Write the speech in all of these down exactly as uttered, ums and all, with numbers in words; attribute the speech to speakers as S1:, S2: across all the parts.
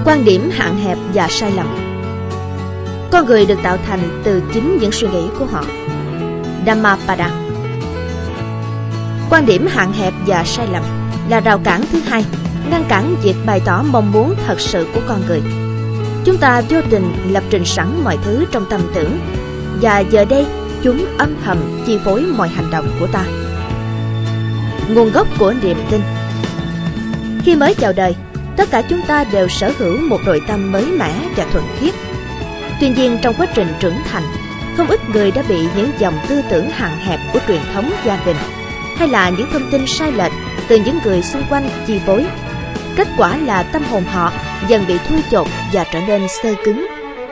S1: Quan điểm hạn hẹp và sai lầm. Con người được tạo thành từ chính những suy nghĩ của họ. Dhammapada. Quan điểm hạn hẹp và sai lầm là rào cản thứ hai, ngăn cản việc bày tỏ mong muốn thật sự của con người. Chúng ta vô tình lập trình sẵn mọi thứ trong tâm tưởng, và giờ đây chúng âm thầm chi phối mọi hành động của ta. Nguồn gốc của niềm tin. Khi mới chào đời, tất cả chúng ta đều sở hữu một nội tâm mới mẻ và thuần khiết. Tuy nhiên, trong quá trình trưởng thành, không ít người đã bị những dòng tư tưởng hạn hẹp của truyền thống gia đình hay là những thông tin sai lệch từ những người xung quanh chi phối. Kết quả là tâm hồn họ dần bị thui chột và trở nên xơ cứng.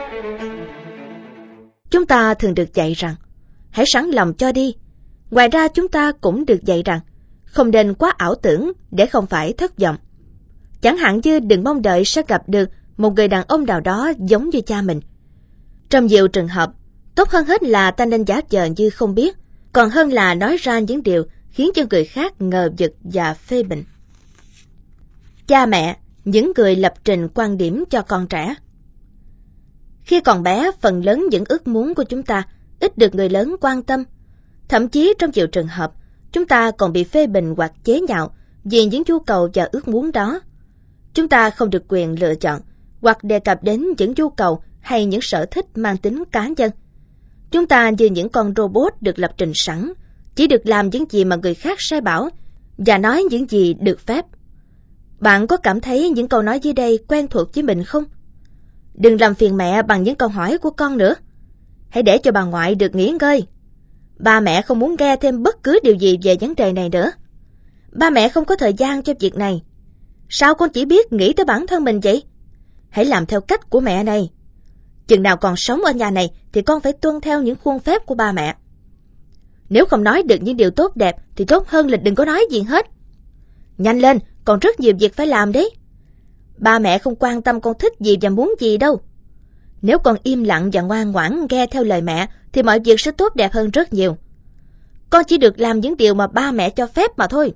S1: Chúng ta thường được dạy rằng hãy sẵn lòng cho đi. Ngoài ra, chúng ta cũng được dạy rằng không nên quá ảo tưởng để không phải thất vọng. Chẳng hạn như đừng mong đợi sẽ gặp được một người đàn ông nào đó giống như cha mình. Trong nhiều trường hợp, tốt hơn hết là ta nên giả vờ như không biết, còn hơn là nói ra những điều khiến cho người khác ngờ vực và phê bình. Cha mẹ, những người lập trình quan điểm cho con trẻ. Khi còn bé, phần lớn những ước muốn của chúng ta ít được người lớn quan tâm. Thậm chí trong nhiều trường hợp, chúng ta còn bị phê bình hoặc chế nhạo vì những nhu cầu và ước muốn đó. Chúng ta không được quyền lựa chọn hoặc đề cập đến những nhu cầu hay những sở thích mang tính cá nhân. Chúng ta như những con robot được lập trình sẵn, chỉ được làm những gì mà người khác sai bảo và nói những gì được phép. Bạn có cảm thấy những câu nói dưới đây quen thuộc với mình không? Đừng làm phiền mẹ bằng những câu hỏi của con nữa. Hãy để cho bà ngoại được nghỉ ngơi. Ba mẹ không muốn nghe thêm bất cứ điều gì về vấn đề này nữa. Ba mẹ không có thời gian cho việc này. Sao con chỉ biết nghĩ tới bản thân mình vậy? Hãy làm theo cách của mẹ này. Chừng nào còn sống ở nhà này thì con phải tuân theo những khuôn phép của ba mẹ. Nếu không nói được những điều tốt đẹp thì tốt hơn là đừng có nói gì hết. Nhanh lên, còn rất nhiều việc phải làm đấy. Ba mẹ không quan tâm con thích gì và muốn gì đâu. Nếu con im lặng và ngoan ngoãn nghe theo lời mẹ thì mọi việc sẽ tốt đẹp hơn rất nhiều. Con chỉ được làm những điều mà ba mẹ cho phép mà thôi.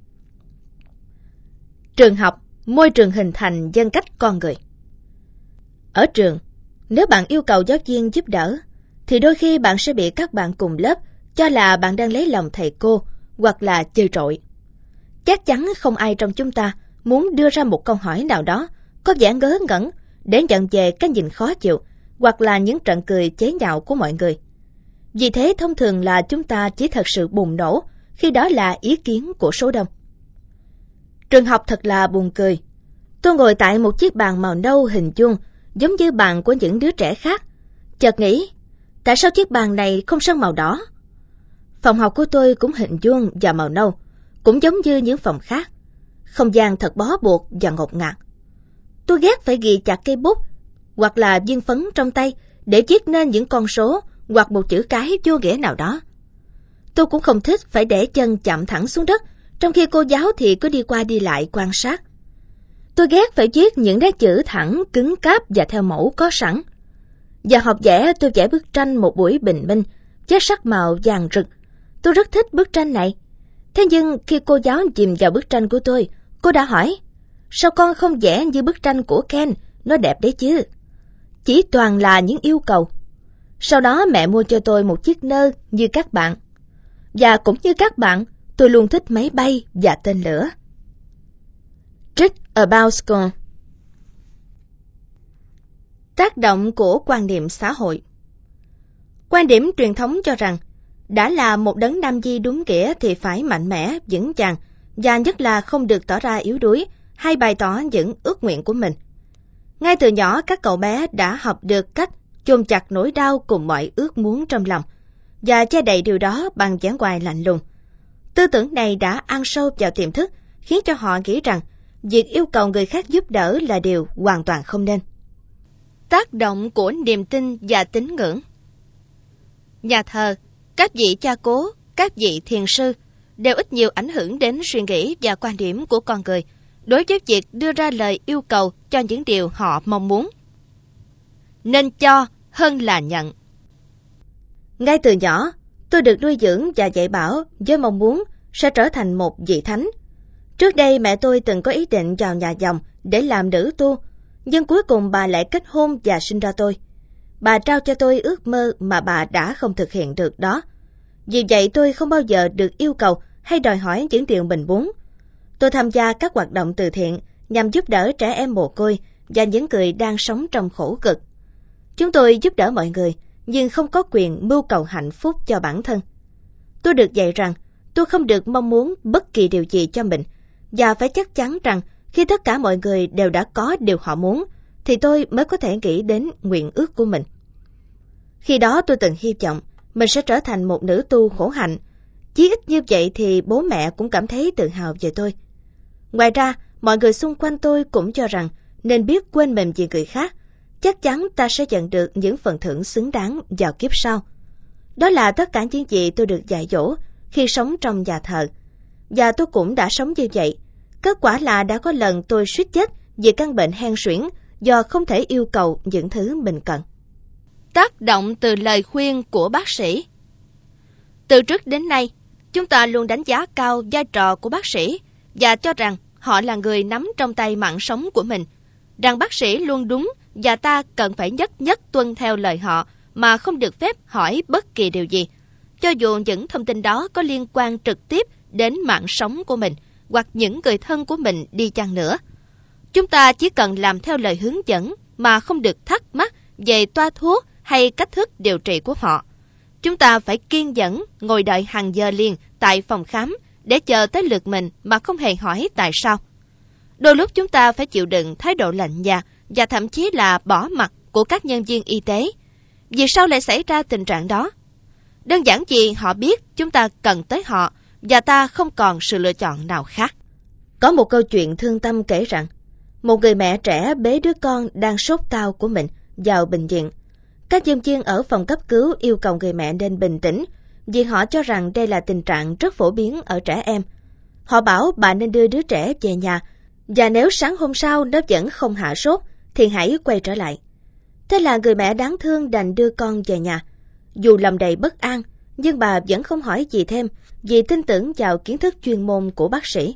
S1: Trường học, môi trường hình thành nhân cách con người. Ở trường, nếu bạn yêu cầu giáo viên giúp đỡ, thì đôi khi bạn sẽ bị các bạn cùng lớp cho là bạn đang lấy lòng thầy cô hoặc là chơi trội. Chắc chắn không ai trong chúng ta muốn đưa ra một câu hỏi nào đó có vẻ ngớ ngẩn để nhận về cái nhìn khó chịu hoặc là những trận cười chế nhạo của mọi người. Vì thế thông thường là chúng ta chỉ thật sự bùng nổ khi đó là ý kiến của số đông. Trường học thật là buồn cười. Tôi ngồi tại một chiếc bàn màu nâu hình vuông giống như bàn của những đứa trẻ khác. Chợt nghĩ, tại sao chiếc bàn này không sơn màu đỏ? Phòng học của tôi cũng hình vuông và màu nâu, cũng giống như những phòng khác. Không gian thật bó buộc và ngột ngạt. Tôi ghét phải ghi chặt cây bút hoặc là viên phấn trong tay để viết nên những con số hoặc một chữ cái vô nghĩa nào đó. Tôi cũng không thích phải để chân chạm thẳng xuống đất, trong khi cô giáo thì cứ đi qua đi lại quan sát. Tôi ghét phải viết những nét chữ thẳng, cứng cáp và theo mẫu có sẵn. Và học vẽ, tôi vẽ bức tranh một buổi bình minh với sắc màu vàng rực. Tôi rất thích bức tranh này. Thế nhưng khi cô giáo chìm vào bức tranh của tôi, cô đã hỏi, sao con không vẽ như bức tranh của Ken, nó đẹp đấy chứ. Chỉ toàn là những yêu cầu. Sau đó mẹ mua cho tôi một chiếc nơ như các bạn. Và cũng như các bạn, tôi luôn thích máy bay và tên lửa. Trích About School. Tác động của quan niệm xã hội. Quan điểm truyền thống cho rằng đã là một đấng nam nhi đúng nghĩa thì phải mạnh mẽ, vững vàng và nhất là không được tỏ ra yếu đuối hay bày tỏ những ước nguyện của mình. Ngay từ nhỏ, các cậu bé đã học được cách chôn chặt nỗi đau cùng mọi ước muốn trong lòng và che đậy điều đó bằng vẻ ngoài lạnh lùng. Tư tưởng này đã ăn sâu vào tiềm thức, khiến cho họ nghĩ rằng việc yêu cầu người khác giúp đỡ là điều hoàn toàn không nên. Tác động của niềm tin và tín ngưỡng. Nhà thờ, các vị cha cố, các vị thiền sư đều ít nhiều ảnh hưởng đến suy nghĩ và quan điểm của con người đối với việc đưa ra lời yêu cầu cho những điều họ mong muốn. Nên cho hơn là nhận. Ngay từ nhỏ, tôi được nuôi dưỡng và dạy bảo với mong muốn sẽ trở thành một vị thánh. Trước đây mẹ tôi từng có ý định vào nhà dòng để làm nữ tu, Nhưng cuối cùng bà lại kết hôn và sinh ra tôi. Bà trao cho tôi ước mơ mà bà đã không thực hiện được đó. Vì vậy tôi không bao giờ được yêu cầu hay đòi hỏi những điều mình muốn. Tôi tham gia các hoạt động từ thiện nhằm giúp đỡ trẻ em mồ côi và những người đang sống trong khổ cực. Chúng tôi giúp đỡ mọi người, nhưng không có quyền mưu cầu hạnh phúc cho bản thân. Tôi được dạy rằng tôi không được mong muốn bất kỳ điều gì cho mình, và phải chắc chắn rằng khi tất cả mọi người đều đã có điều họ muốn, thì tôi mới có thể nghĩ đến nguyện ước của mình. Khi đó tôi từng hy vọng mình sẽ trở thành một nữ tu khổ hạnh. Chí ít như vậy thì bố mẹ cũng cảm thấy tự hào về tôi. Ngoài ra, mọi người xung quanh tôi cũng cho rằng nên biết quên mình vì người khác. Chắc chắn ta sẽ nhận được những phần thưởng xứng đáng vào kiếp sau. Đó là tất cả những gì tôi được dạy dỗ khi sống trong nhà thờ. Và tôi cũng đã sống như vậy. Kết quả là đã có lần tôi suýt chết vì căn bệnh hen suyễn do không thể yêu cầu những thứ mình cần. Tác động từ lời khuyên của bác sĩ. Từ trước đến nay, chúng ta luôn đánh giá cao vai trò của bác sĩ và cho rằng họ là người nắm trong tay mạng sống của mình, rằng bác sĩ luôn đúng và ta cần phải nhất nhất tuân theo lời họ mà không được phép hỏi bất kỳ điều gì, cho dù những thông tin đó có liên quan trực tiếp đến mạng sống của mình hoặc những người thân của mình đi chăng nữa. Chúng ta chỉ cần làm theo lời hướng dẫn mà không được thắc mắc về toa thuốc hay cách thức điều trị của họ. Chúng ta phải kiên nhẫn ngồi đợi hàng giờ liền tại phòng khám để chờ tới lượt mình mà không hề hỏi tại sao. Đôi lúc chúng ta phải chịu đựng thái độ lạnh nhạt và thậm chí là bỏ mặc của các nhân viên y tế. Vì sao lại xảy ra tình trạng đó? Đơn giản vì họ biết chúng ta cần tới họ và ta không còn sự lựa chọn nào khác. Có một câu chuyện thương tâm kể rằng, một người mẹ trẻ bế đứa con đang sốt cao của mình vào bệnh viện. Các nhân viên ở phòng cấp cứu yêu cầu người mẹ nên bình tĩnh vì họ cho rằng đây là tình trạng rất phổ biến ở trẻ em. Họ bảo bà nên đưa đứa trẻ về nhà và nếu sáng hôm sau nó vẫn không hạ sốt thì hãy quay trở lại. Thế là người mẹ đáng thương đành đưa con về nhà. Dù lòng đầy bất an, nhưng bà vẫn không hỏi gì thêm vì tin tưởng vào kiến thức chuyên môn của bác sĩ.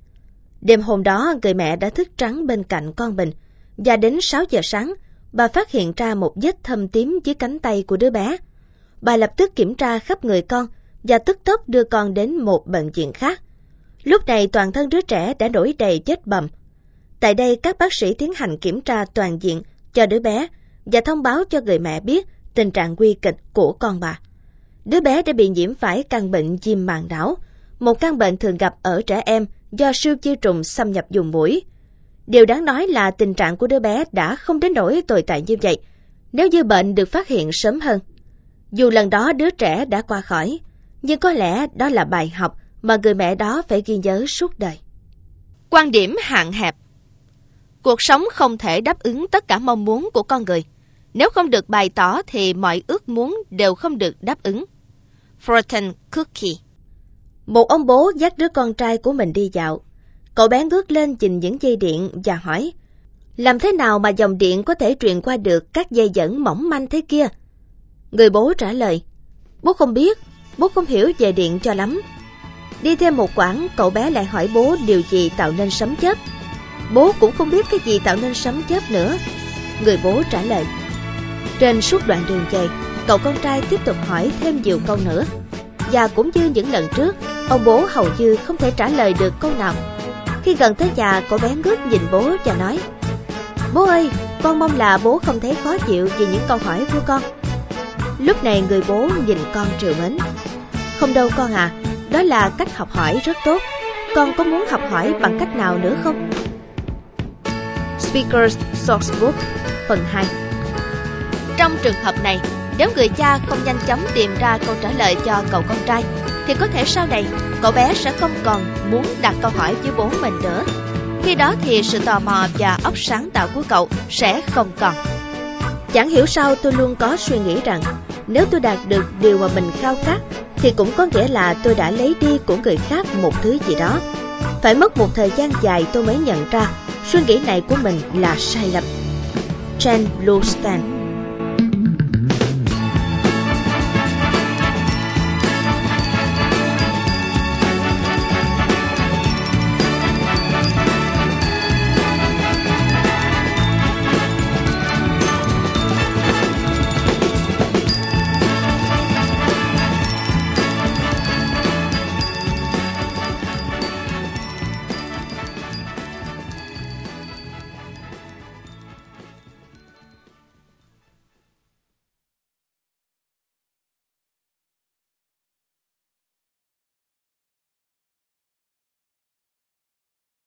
S1: Đêm hôm đó, người mẹ đã thức trắng bên cạnh con mình và đến sáu giờ sáng, bà phát hiện ra một vết thâm tím dưới cánh tay của đứa bé. Bà lập tức kiểm tra khắp người con và tức tốc đưa con đến một bệnh viện khác. Lúc này toàn thân đứa trẻ đã nổi đầy vết bầm. Tại đây các bác sĩ tiến hành kiểm tra toàn diện cho đứa bé và thông báo cho người mẹ biết tình trạng nguy kịch của con bà. Đứa bé đã bị nhiễm phải căn bệnh viêm màng não, một căn bệnh thường gặp ở trẻ em do siêu vi trùng xâm nhập vùng mũi. Điều đáng nói là tình trạng của đứa bé đã không đến nỗi tồi tệ như vậy nếu như bệnh được phát hiện sớm hơn. Dù lần đó đứa trẻ đã qua khỏi, nhưng có lẽ đó là bài học mà người mẹ đó phải ghi nhớ suốt đời. Quan điểm hạn hẹp. Cuộc sống không thể đáp ứng tất cả mong muốn của con người. Nếu không được bày tỏ thì mọi ước muốn đều không được đáp ứng. Fortune Cookie. Một ông bố dắt đứa con trai của mình đi dạo. Cậu bé ngước lên nhìn những dây điện và hỏi, làm thế nào mà dòng điện có thể truyền qua được các dây dẫn mỏng manh thế kia? Người bố trả lời, bố không biết, bố không hiểu về điện cho lắm. Đi thêm một quãng, cậu bé lại hỏi bố điều gì tạo nên sấm chớp. Bố cũng không biết cái gì tạo nên sấm chớp nữa. Người bố trả lời. Trên suốt đoạn đường về, cậu con trai tiếp tục hỏi thêm nhiều câu nữa. Và cũng như những lần trước, ông bố hầu như không thể trả lời được câu nào. Khi gần tới nhà, cậu bé ngước nhìn bố và nói, bố ơi, con mong là bố không thấy khó chịu vì những câu hỏi của con. Lúc này người bố nhìn con trìu mến. Không đâu con à, đó là cách học hỏi rất tốt. Con có muốn học hỏi bằng cách nào nữa không? Speaker's Sourcebook phần hai. Trong trường hợp này, nếu người cha không nhanh chóng tìm ra câu trả lời cho cậu con trai, thì có thể sau này cậu bé sẽ không còn muốn đặt câu hỏi với bố mình nữa. Khi đó thì sự tò mò và óc sáng tạo của cậu sẽ không còn. Chẳng hiểu sao tôi luôn có suy nghĩ rằng nếu tôi đạt được điều mà mình khao khát thì cũng có nghĩa là tôi đã lấy đi của người khác một thứ gì đó. Phải mất một thời gian dài tôi mới nhận ra suy nghĩ này của mình là sai lầm. Chen Lu Stan.